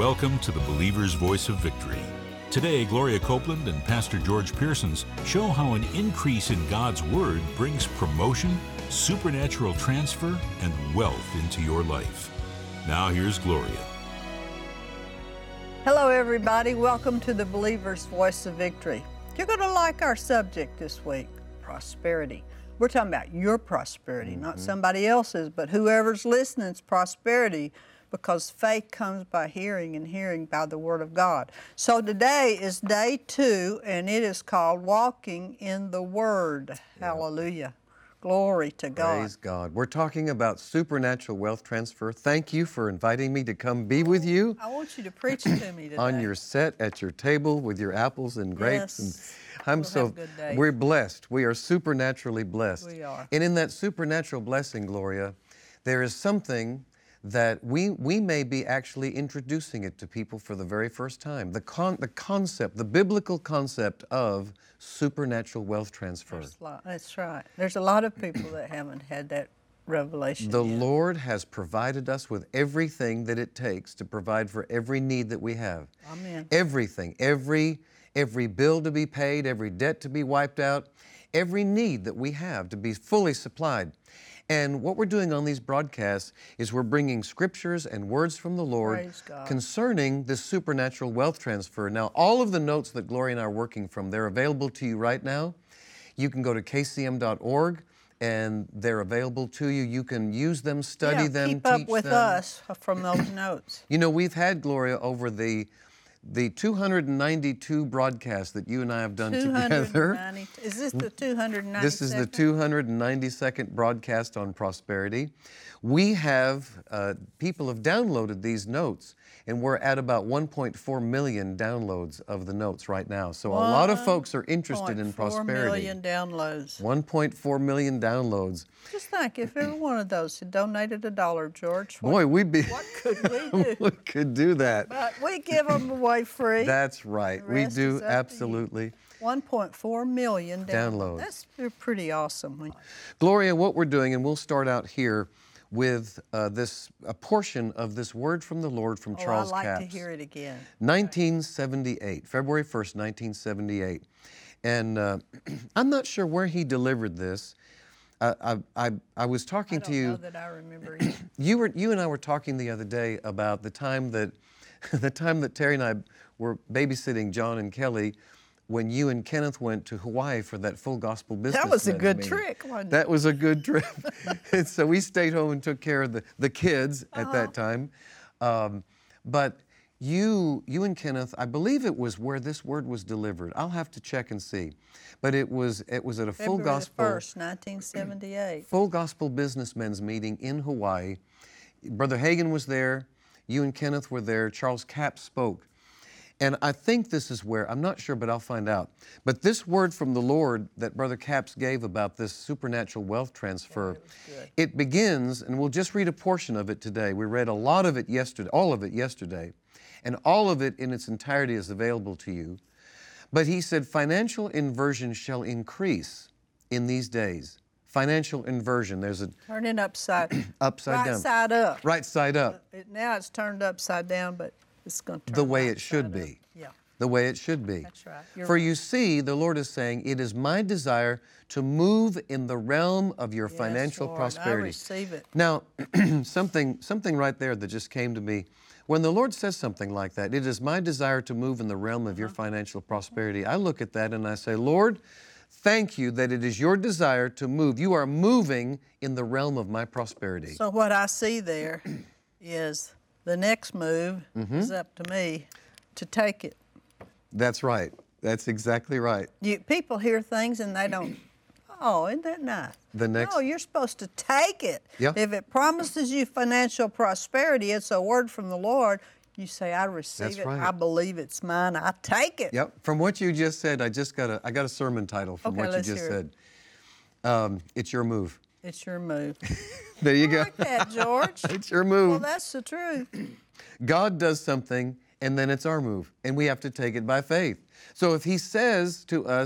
Welcome to the Believer's Voice of Victory. Today, Gloria Copeland and Pastor George Pearsons show how an increase in God's Word brings promotion, supernatural transfer, and wealth into your life. Now here's Gloria. Hello everybody, welcome to the Believer's Voice of Victory. You're going to like our subject this week, prosperity. We're talking about your prosperity, not somebody else's, but whoever's listening's prosperity, because faith comes by hearing and hearing by the Word of God. So today is day 2, and it is called Walking in the Word. Yeah. Hallelujah. Glory to God. Praise God. We're talking about supernatural wealth transfer. Thank you for inviting me to come be with you. I want you to preach to me today. On your set, at your table, with your apples and grapes. Yes. And we're blessed. We are supernaturally blessed. We are. And in that supernatural blessing, Gloria, there is something that we may be actually introducing it to people for the very first time. The concept, the biblical concept of supernatural wealth transfer. That's right. There's a lot of people that haven't had that revelation The yet. Lord has provided us with everything that it takes to provide for every need that we have. Amen. Everything, every bill to be paid, every debt to be wiped out, every need that we have to be fully supplied. And what we're doing on these broadcasts is we're bringing scriptures and words from the Lord concerning this supernatural wealth transfer. Now, all of the notes that Gloria and I are working from, they're available to you right now. You can go to kcm.org, and they're available to you. You can use them, study them, teach them. Keep up with us from those notes. You know, we've had, Gloria, over the 292 broadcasts that you and I have done together. Is this the 292nd? This is the 292nd broadcast on prosperity. We have, people have downloaded these notes, and we're at about 1.4 million downloads of the notes right now. So a lot of folks are interested in prosperity. 1.4 million downloads. 1.4 million downloads. Just think, if every one of those had donated $1, George, Boy, we'd be... What could we do? We could do that. But we give them away free. That's right. We do, absolutely. 1.4 million downloads. That's pretty awesome. Gloria, what we're doing, and we'll start out here with a portion of this word from the Lord from Charles Capps. I'd like to hear it again. 1978, February 1st, 1978. And I'm not sure where he delivered this. I was talking to you. I don't know that I remember it. You and I were talking the other day about the time that Terry and I were babysitting John and Kelly when you and Kenneth went to Hawaii for that Full Gospel Business That was a good meeting. trick, wasn't it? That was a good trip. And so we stayed home and took care of the kids at that time. But you and Kenneth, I believe it was where this word was delivered. I'll have to check and see. But it was at a Full Gospel... February 1st, 1978. Full Gospel Businessmen's meeting in Hawaii. Brother Hagin was there. You and Kenneth were there. Charles Capps spoke. And I think this is where, I'm not sure, but I'll find out. But this word from the Lord that Brother Capps gave about this supernatural wealth transfer, it begins, and we'll just read a portion of it today. We read a lot of it yesterday, all of it yesterday, and all of it in its entirety is available to you. But he said, financial inversion shall increase in these days. Financial inversion. There's a... Turn it upside down. Right side up. Right side up. Now it's turned upside down, but it's going to turn the way it should be. Yeah. The way it should be. That's right. For you see, the Lord is saying, it is my desire to move in the realm of your financial prosperity. I receive it. Now, something right there that just came to me. When the Lord says something like that, it is my desire to move in the realm of your financial prosperity. I look at that and I say, Lord, thank you that it is your desire to move. You are moving in the realm of my prosperity. So what I see there is the next move is up to me to take it. That's right. That's exactly right. People hear things and they don't, oh, isn't that nice? No, you're supposed to take it. Yeah. If it promises you financial prosperity, it's a word from the Lord. You say, I receive it. Right. I believe it's mine. I take it. Yep. From what you just said, I got a sermon title from what you just said. It's your move. It's your move. There you go. I like that, George. It's your move. Well, that's the truth. God does something, and then it's our move, and we have to take it by faith. So if he says to us,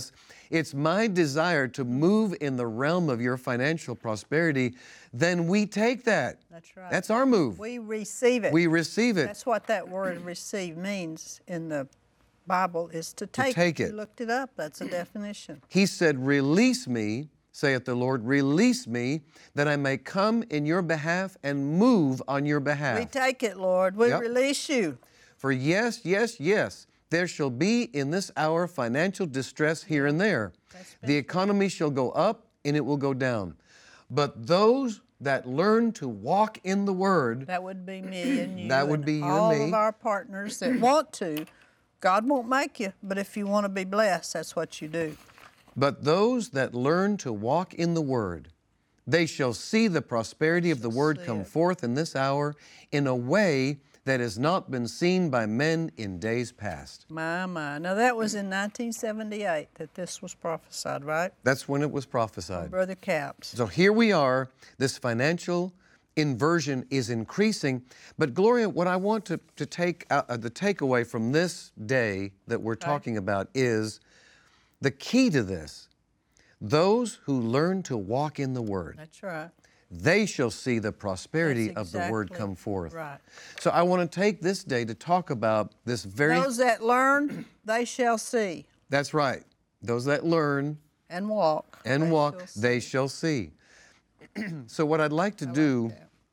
it's my desire to move in the realm of your financial prosperity, then we take that. That's right. That's our move. We receive it. We receive it. That's what that word receive means in the Bible, is to take, take it. You looked it up. That's a definition. He said, release me, saith the Lord, release me, that I may come in your behalf and move on your behalf. We take it, Lord. We release you. For yes, yes, yes, there shall be in this hour financial distress here and there. The economy shall go up and it will go down. But those that learn to walk in the Word, that would be me and you. That would be you and all me. of our partners that want to. God won't make you, but if you want to be blessed, that's what you do. But those that learn to walk in the Word, they shall see the prosperity of the Word come forth in this hour in a way that has not been seen by men in days past. My. Now that was in 1978 that this was prophesied, right? That's when it was prophesied. Brother Capps. So here we are, this financial inversion is increasing. But Gloria, what I want to take the takeaway from this day that we're talking about is the key to this. Those who learn to walk in the Word, That's right. they shall see the prosperity That's of the Word exactly come forth. right. So I want to take this day to talk about this very... Those that learn, they shall see. That's right. Those that learn And walk. and walk, they shall see. So what I'd like to do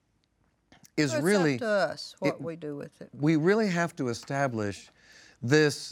is So it's really... up to us what we do with it. We really have to establish this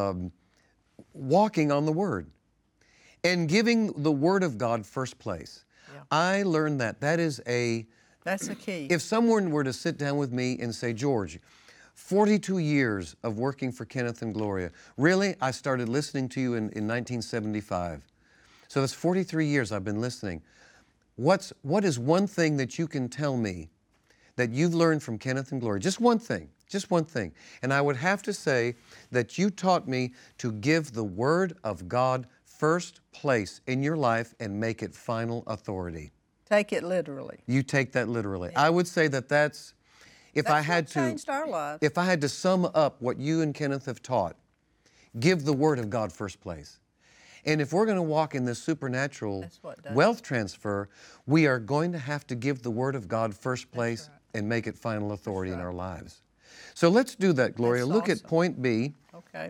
walking on the Word and giving the Word of God first place. Yeah. I learned that. That's the key. if someone were to sit down with me and say, George, 42 years of working for Kenneth and Gloria. Really, I started listening to you in 1975. So that's 43 years I've been listening. What is one thing that you can tell me that you've learned from Kenneth and Gloria? Just one thing. Just one thing. And I would have to say that you taught me to give the Word of God first place in your life and make it final authority. Take it literally. You take that literally. Yeah. I would say that's if I had to changed our lives. If I had to sum up what you and Kenneth have taught, give the Word of God first place. And if we're going to walk in this supernatural wealth transfer, we are going to have to give the Word of God first place and make it final authority in our lives. So let's do that, Gloria. Look at point B. Okay.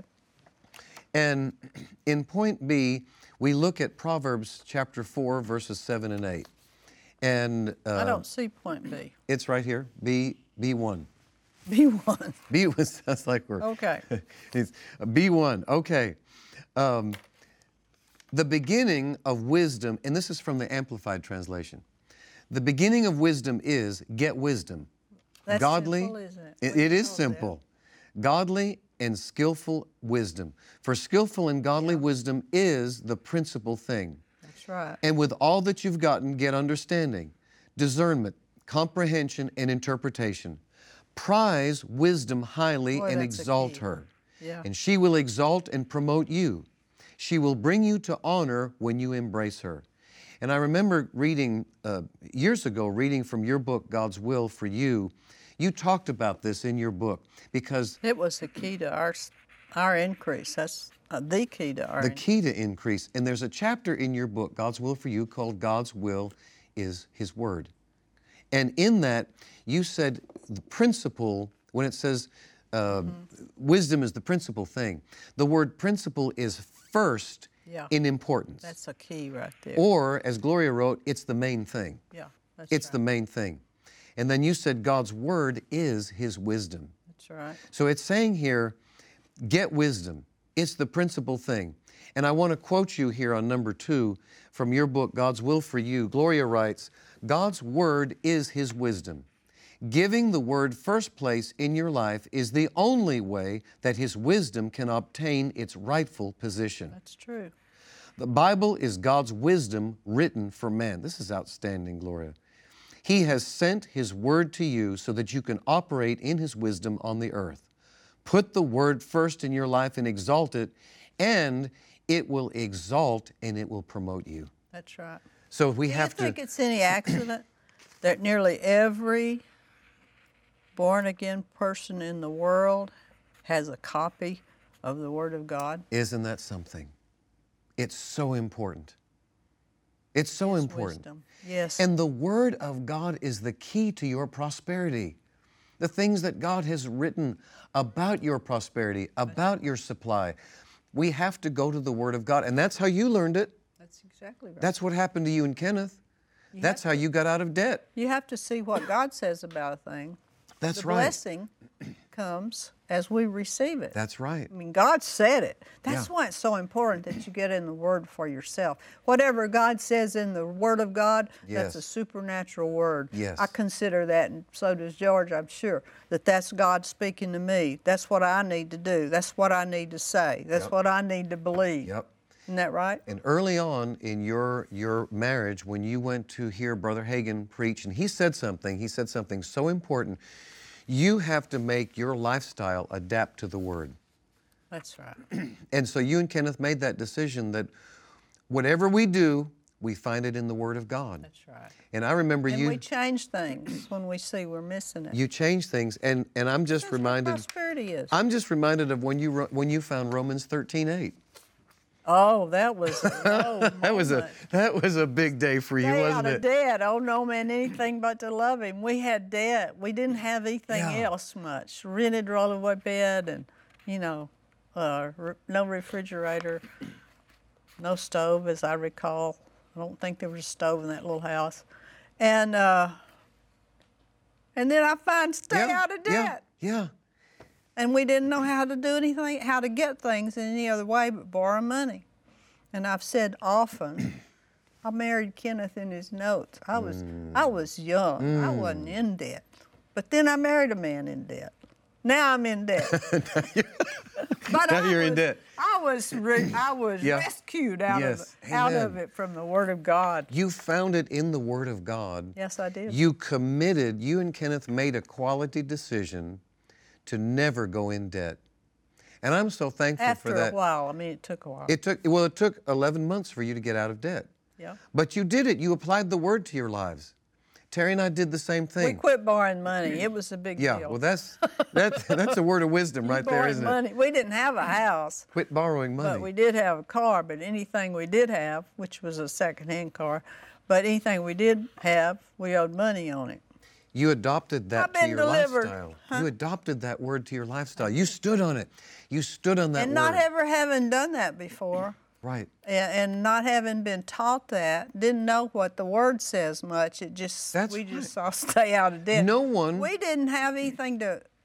And in point B, we look at Proverbs chapter 4, verses 7 and 8. And I don't see point B. It's right here, B1. B1. B1 sounds like we're... Okay. It's B1, okay. The beginning of wisdom, and this is from the Amplified Translation. The beginning of wisdom is get wisdom. That's godly, simple, isn't it? It is simple. Godly and skillful wisdom. For skillful and godly wisdom is the principal thing. That's right. And with all that you've gotten, get understanding, discernment, comprehension, and interpretation. Prize wisdom highly and exalt her. Yeah. And she will exalt and promote you. She will bring you to honor when you embrace her. And I remember reading, years ago, reading from your book, God's Will for You. You talked about this in your book because... It was the key to our increase. That's the key to our increase. The key to increase. And there's a chapter in your book, God's Will for You, called God's Will is His Word. And in that, you said the principle, when it says wisdom is the principal thing, the word principle is first in importance. That's a key right there. Or, as Gloria wrote, it's the main thing. Yeah, that's It's the main thing. And then you said God's Word is His wisdom. That's right. So it's saying here, get wisdom. It's the principal thing. And I want to quote you here on number 2 from your book, God's Will for You. Gloria writes, God's Word is His wisdom. Giving the Word first place in your life is the only way that His wisdom can obtain its rightful position. That's true. The Bible is God's wisdom written for man. This is outstanding, Gloria. He has sent His Word to you so that you can operate in His wisdom on the earth. Put the Word first in your life and exalt it, and it will exalt and it will promote you. That's right. So we have to... Do you think it's any accident that nearly every born-again person in the world has a copy of the Word of God? Isn't that something? It's so important. It's so important. Wisdom. Yes. And the Word of God is the key to your prosperity. The things that God has written about your prosperity, about your supply. We have to go to the Word of God. And that's how you learned it. That's exactly right. That's what happened to you and Kenneth. That's how you got out of debt. You have to see what God says about a thing. That's the right. blessing comes as we receive it. That's right. I mean, God said it. That's Yeah. why it's so important that you get in the Word for yourself. Whatever God says in the Word of God, that's a Yes. supernatural word. Yes. I consider that, and so does George, I'm sure, that that's God speaking to me. That's what I need to do. That's what I need to say. That's Yep. what I need to believe. Yep. Isn't that right? And early on in your marriage, when you went to hear Brother Hagin preach, and he said something so important, you have to make your lifestyle adapt to the Word. That's right. And so you and Kenneth made that decision that whatever we do, we find it in the Word of God. That's right. And I remember And you we change things when we see we're missing it. you change things, and I'm just That's what reminded prosperity is. I'm just reminded of when you found Romans 13:8. Oh, that was a low That was a big day for you, Stay wasn't out of it? debt. Oh, no man, anything but to love him. We had debt. We didn't have anything Yeah. else much. Rented rollaway bed and, no refrigerator, no stove, as I recall. I don't think there was a stove in that little house. And then I find stay out of debt. Yeah. And we didn't know how to do anything, how to get things in any other way but borrow money. And I've said often, I married Kenneth in his notes. I was young. I wasn't in debt. But then I married a man in debt. Now I'm in debt. But Now you're in debt. I was Yeah. rescued out Yes. of Amen. it from the Word of God. You found it in the Word of God. Yes, I did. You and Kenneth made a quality decision to never go in debt. And I'm so thankful After for that. a while. I mean, it took a while. It took 11 months for you to get out of debt. Yeah. But you did it. You applied the Word to your lives. Terry and I did the same We thing. quit borrowing money. It was a big Yeah, deal. well, that's a word of wisdom right there, Borrowing isn't money. it? We didn't have a house. Quit borrowing money. But we did have a car, but anything we did have, which was a second-hand car, but anything we did have, we owed money on it. You adopted that I've to been your delivered. lifestyle. You adopted that word to your lifestyle. You stood on it. You stood on that And word. not ever having done that before, Right. and not having been taught that, didn't know what the Word says much. It just That's we right. just saw stay out of debt. No one- We didn't have anything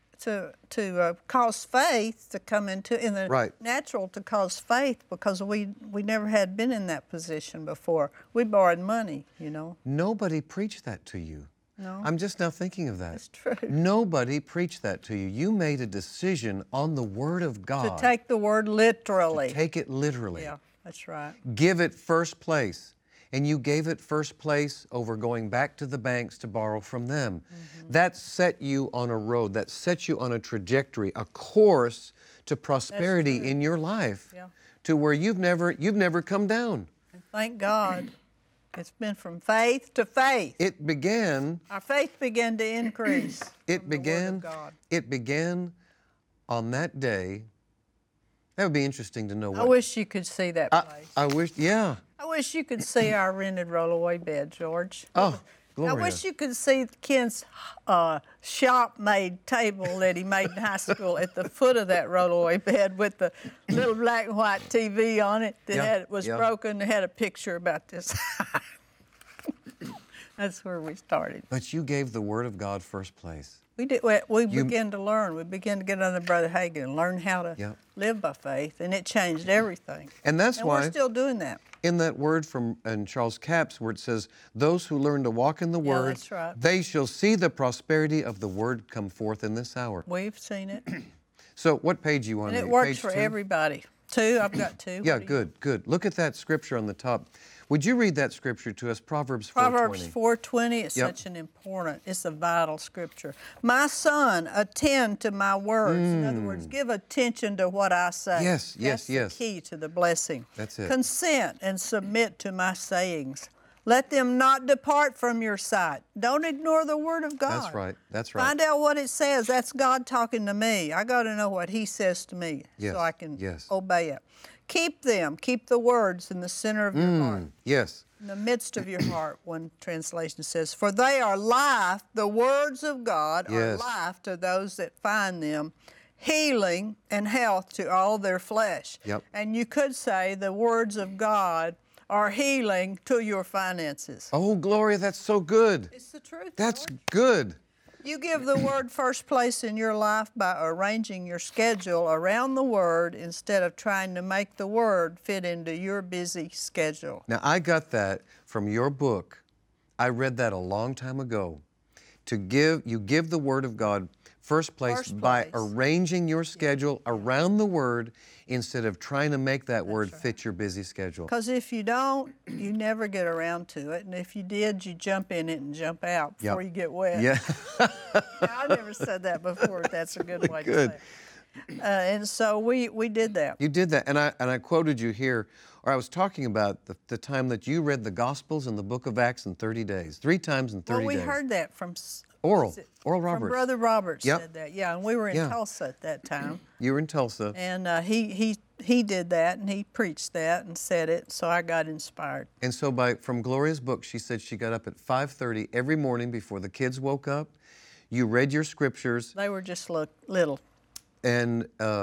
to cause faith to come in the Right. natural to cause faith because we never had been in that position before. We borrowed money, Nobody preached that to you. No. I'm just now thinking of that. That's true. Nobody preached that to you. You made a decision on the Word of God. To take the Word literally. Take it literally. Yeah, that's right. Give it first place. And you gave it first place over going back to the banks to borrow from them. Mm-hmm. That set you on a road, that set you on a trajectory, a course to prosperity in your life, Yeah. to where you've never come down. And thank God, it's been from faith to faith. It began Our faith began to increase. It from the Word began. of God. It began on that day. That would be interesting to know. I wish you could see that place. I wish. Yeah. I wish you could see our rented rollaway bed, George. Oh, I Gloria. wish you could see Ken's shop-made table that he made in high school at the foot of that rollaway bed with the little black and white TV on it that was broken. It had a picture about this. That's where we started. But you gave the Word of God first place. We did. We began to learn. We began to get under Brother Hagin and learn how to live by faith, and it changed everything. And that's why we're still doing that. in that word from Charles Capps where it says, those who learn to walk in the Word, that's right. they shall see the prosperity of the Word come forth in this hour. We've seen it, So what page you want and to it read? works Page for 2? everybody. 2. I've got 2. Yeah, What do you- good. Look at that scripture on the top. Would you read that scripture to us? Proverbs 4:20. Proverbs 4:20 is Yep. such an important, it's a vital scripture. My son, attend to my words. In other words, give attention to what I say. Yes, That's yes. the key to the blessing. That's it. Consent and submit to my sayings. Let them not depart from your sight. Don't ignore the word of God. That's right. Find out what it says. That's God talking to me. I got to know what he says to me Yes, so I can yes. obey it. Keep them. Keep the words in the center of your heart. Yes. In the midst of your heart, one translation says, for they are life, the words of God are Yes. life to those that find them, healing and health to all their flesh. Yep. And you could say the words of God are healing to your finances. Oh, Gloria, that's so good. It's the truth. That's Lord. good. You give the Word first place in your life by arranging your schedule around the Word instead of trying to make the Word fit into your busy schedule. Now, I got that from your book. I read that a long time ago. You give the Word of God first place by arranging your schedule around the Word instead of trying to make that Word fit your busy schedule. Because if you don't, you never get around to it. And if you did, you jump in it and jump out before you get wet. Yeah. Now, I never said that before. That's a good way Good. to say it. And so we did that. You did that, and I quoted you here, or I was talking about the time that you read the Gospels and the Book of Acts in 30 days, 3 times in 30 Well, we days. heard that from Oral from Roberts. Brother Roberts Yep. said that. Yeah, and we were in Yeah. Tulsa at that time. You were in Tulsa. And he did that, and he preached that and said it, so I got inspired. And so from Gloria's book, she said she got up at 5:30 every morning before the kids woke up. You read your scriptures, They were just little. and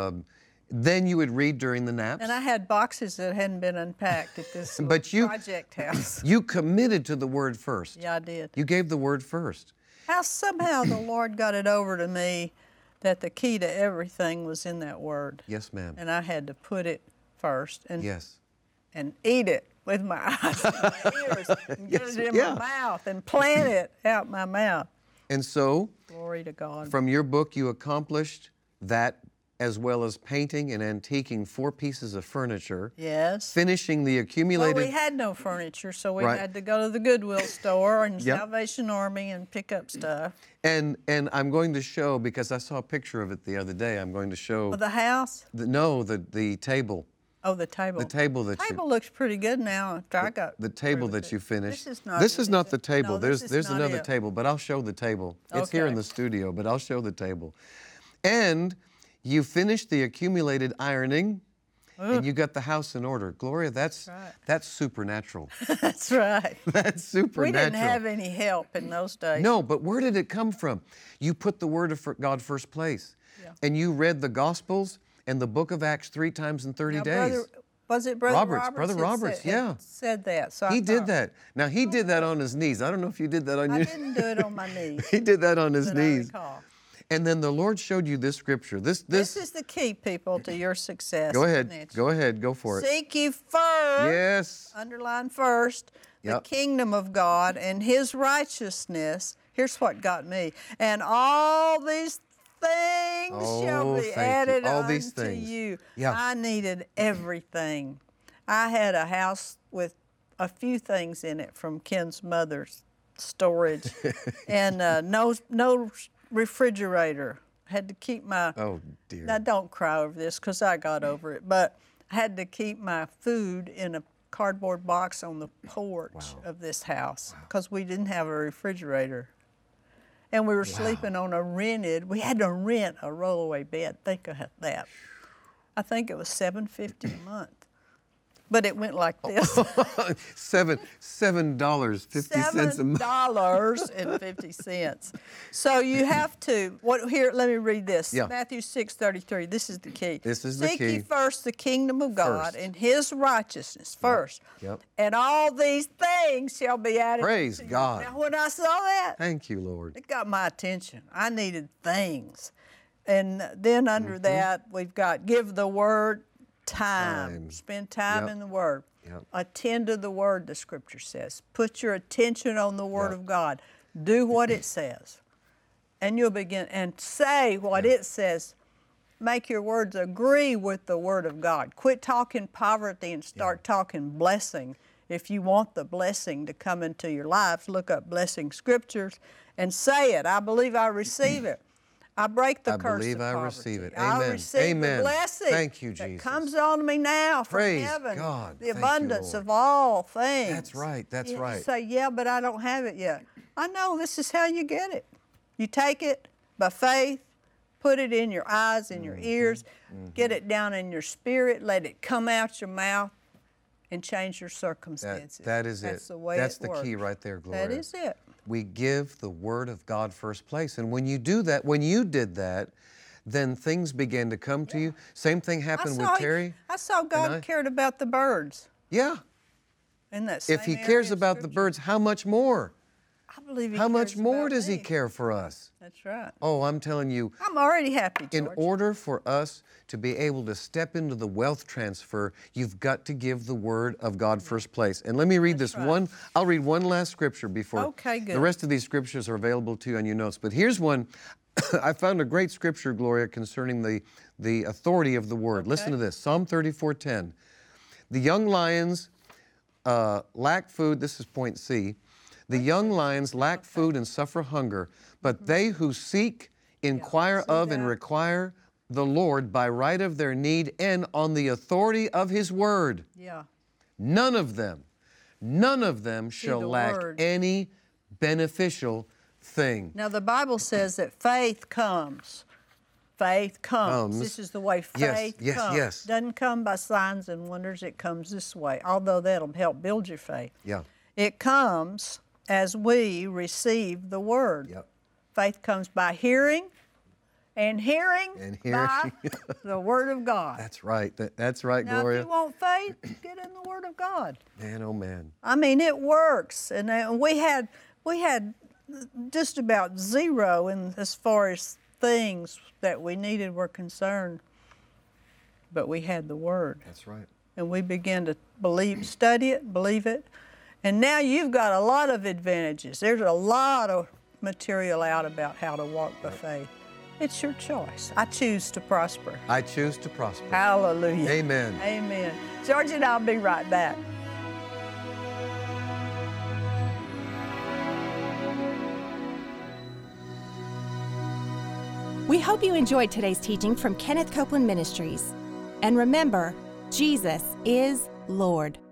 then you would read during the naps. And I had boxes that hadn't been unpacked at this But you- project house. You committed to the Word first. Yeah, I did. You gave the Word first. How somehow the Lord got it over to me that the key to everything was in that Word. Yes, ma'am. And I had to put it first and Yes. eat it with my eyes and my ears and get Yes, it in yeah. my mouth and plant it out my mouth. And so, Glory to God. from your book, you accomplished that, as well as painting and antiquing 4 pieces of furniture, Yes. finishing the Well, accumulated... we had no furniture, so we Right. had to go to the Goodwill store and Yep. Salvation Army and pick up stuff. And I'm going to show, because I saw a picture of it the other day, I'm going to show... Oh, the house? the table. Oh, the table. The table that The you... table looks pretty good now after I got The table through with that it. you finished. This is not This it, is not is the it? table. No, there's this is not another it. table, but I'll show the table. It's here in Okay. the studio, but I'll show the table. And you finished the accumulated ironing, and you got the house in order. Gloria, that's supernatural. That's right. That's supernatural. We didn't have any help in those days. No, but where did it come from? You put the Word of God first place, and you read the Gospels and the Book of Acts 3 times in 30 Now, days. was it Brother Roberts? Brother that Roberts, said, yeah. had said that. So He I did thought, that. Now, he did that on his knees. I don't know if you did that on I your... didn't do it on my knees. He did that on his that I knees. recall. And then the Lord showed you this scripture. This is the key, people, to your success. Go ahead. financially. Go ahead. Go for it. Seek ye first. Yes. Underline first, Yep. the kingdom of God and His righteousness. Here's what got me. And all these things shall Oh, be thank you. added All unto these things. you. Yeah. I needed everything. I had a house with a few things in it from Ken's mother's storage, and no refrigerator. Had to keep my. Oh, dear. Now, don't cry over this because I got over it, but I had to keep my food in a cardboard box on the porch of this house because we didn't have a refrigerator. And we were sleeping on we had to rent a rollaway bed. Think of that. I think it was $7.50 a month. But it went like this. $7.50 a month. $7.50. So you have to, here, let me read this. Yeah. Matthew 6:33, this is the key. This is the Seek key. ye first the kingdom of God First. and His righteousness first. Yep. And all these things shall be added Praise to you. God. Now, when I saw that, Thank you, Lord. it got my attention. I needed things. And then under that, we've got give the word time. Spend time Yep. in the Word. Yep. Attend to the Word, the Scripture says. Put your attention on the Word Yep. of God. Do what it says. And you'll begin, and say what it says. Make your words agree with the Word of God. Quit talking poverty and start talking blessing. If you want the blessing to come into your lives, look up blessing scriptures and say it. I believe I receive it. I break the I curse believe of I poverty. receive it. I Amen. receive Amen. the blessing Thank you, that Jesus. comes on me now from Praise heaven. God. The Thank you, abundance Lord. of all things. That's right. That's You right. say, yeah, but I don't have it yet. I know this is how you get it. You take it by faith, Put it in your eyes, in your ears. Get it down in your spirit. Let it come out your mouth and change your circumstances. That is That's it. the way That's it the works. key right there, Gloria. That is it. We give the Word of God first place. And when you do that, when you did that, then things began to come to you. Same thing happened with Terry. I saw God cared about the birds. Yeah. In that same If He area cares of about the Scripture. birds, how much more? I believe He How much cares more about does He me. care for us? That's right. Oh, I'm telling you, I'm already happy, in George. order for us to be able to step into the wealth transfer, you've got to give the Word of God first place. And let me read this one. I'll read one last scripture before. Okay, good. The rest of these scriptures are available to you on your notes. But here's one. I found a great scripture, Gloria, concerning the authority of the Word. Listen to this. Psalm 34:10. The young lions lack food. This is point C. The young lions lack food and suffer hunger, but they who seek, inquire of, and require the Lord by right of their need and on the authority of His Word. Yeah. None of them shall the lack Word. any beneficial thing. Now, the Bible says that faith comes. Faith comes. This is the way faith comes. Yes. Doesn't come by signs and wonders. It comes this way, although that'll help build your faith. Yeah. It comes as we receive the Word. Yep. Faith comes by hearing, and hearing by the Word of God. That's right. That's right, Now, Gloria. if you want faith, get in the Word of God. Man, oh man. I mean, it works. And we had just about zero in as far as things that we needed were concerned, but we had the Word. That's right. And we began to study it, believe it. And now you've got a lot of advantages. There's a lot of material out about how to walk by faith. It's your choice. I choose to prosper. I choose to prosper. Hallelujah. Amen. Amen. George and I'll be right back. We hope you enjoyed today's teaching from Kenneth Copeland Ministries. And remember, Jesus is Lord.